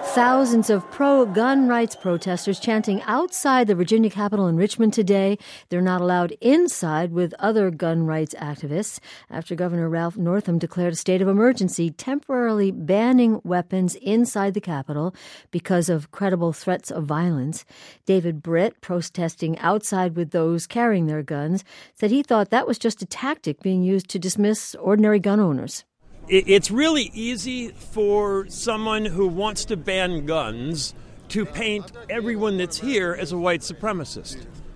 Thousands of pro-gun rights protesters chanting outside the Virginia Capitol in Richmond today. They're not allowed inside with other gun rights activists after Governor Ralph Northam declared a state of emergency, temporarily banning weapons inside the Capitol because of credible threats of violence. David Britt, protesting outside with those carrying their guns, said he thought that was just a tactic being used to dismiss ordinary gun owners. It's really easy for someone who wants to ban guns to paint everyone that's here as a white supremacist.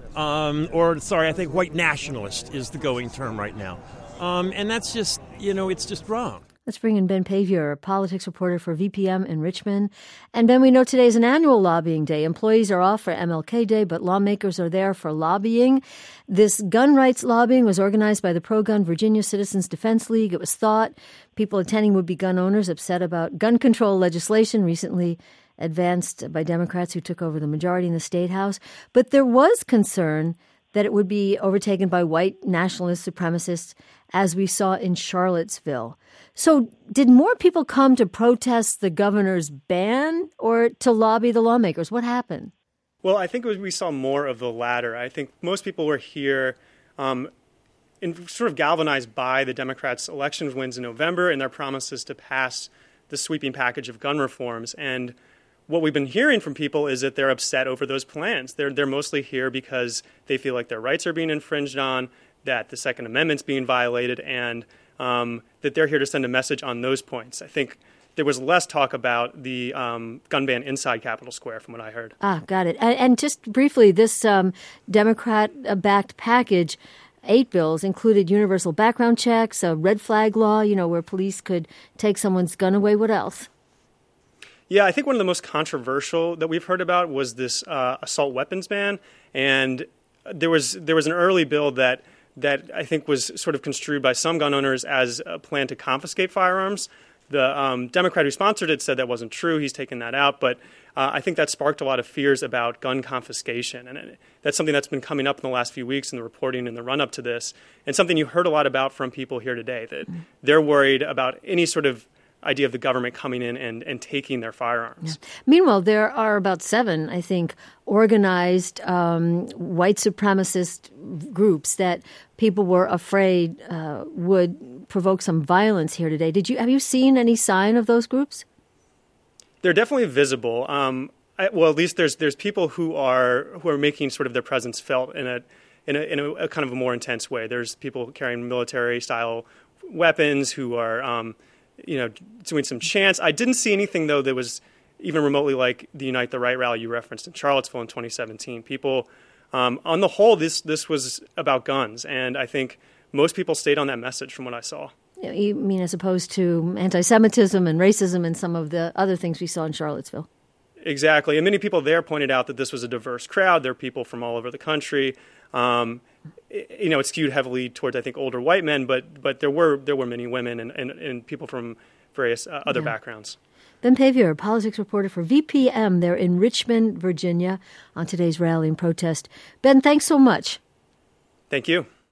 I think white nationalist is the going term right now. And that's just, it's just wrong. Let's bring in Ben Paviour, a politics reporter for VPM in Richmond. And Ben, we know today is an annual lobbying day. Employees are off for MLK Day, but lawmakers are there for lobbying. This gun rights lobbying was organized by the pro-gun Virginia Citizens Defense League. It was thought people attending would be gun owners upset about gun control legislation recently advanced by Democrats who took over the majority in the State House. But there was concern that it would be overtaken by white nationalist supremacists, as we saw in Charlottesville. So did more people come to protest the governor's ban or to lobby the lawmakers? What happened? Well, I think we saw more of the latter. I think most people were here sort of galvanized by the Democrats' election wins in November and their promises to pass the sweeping package of gun reforms. And what we've been hearing from people is that they're upset over those plans. They're mostly here because they feel like their rights are being infringed on, that the Second Amendment's being violated, and that they're here to send a message on those points. I think there was less talk about the gun ban inside Capitol Square from what I heard. Got it. And just briefly, this Democrat-backed package, 8 bills, included universal background checks, a red flag law, where police could take someone's gun away. What else? Yeah, I think one of the most controversial that we've heard about was this assault weapons ban. And there was an early bill that I think was sort of construed by some gun owners as a plan to confiscate firearms. The Democrat who sponsored it said that wasn't true. He's taken that out. But I think that sparked a lot of fears about gun confiscation. And that's something that's been coming up in the last few weeks in the reporting in the run-up to this, and something you heard a lot about from people here today, that they're worried about any sort of idea of the government coming in and taking their firearms. Yeah. Meanwhile, there are about 7, I think, organized white supremacist groups that people were afraid would provoke some violence here today. Have you seen any sign of those groups? They're definitely visible. At least there's people who are making sort of their presence felt in a kind of a more intense way. There's people carrying military style weapons who are doing some chants. I didn't see anything, though, that was even remotely like the Unite the Right rally you referenced in Charlottesville in 2017. People, on the whole, this was about guns, and I think most people stayed on that message from what I saw. You mean as opposed to anti-Semitism and racism and some of the other things we saw in Charlottesville? Exactly. And many people there pointed out that this was a diverse crowd. There are people from all over the country. It skewed heavily towards, I think, older white men, but there were many women and people from various other backgrounds. Ben Paviour, politics reporter for VPM there in Richmond, Virginia, on today's rally and protest. Ben, thanks so much. Thank you.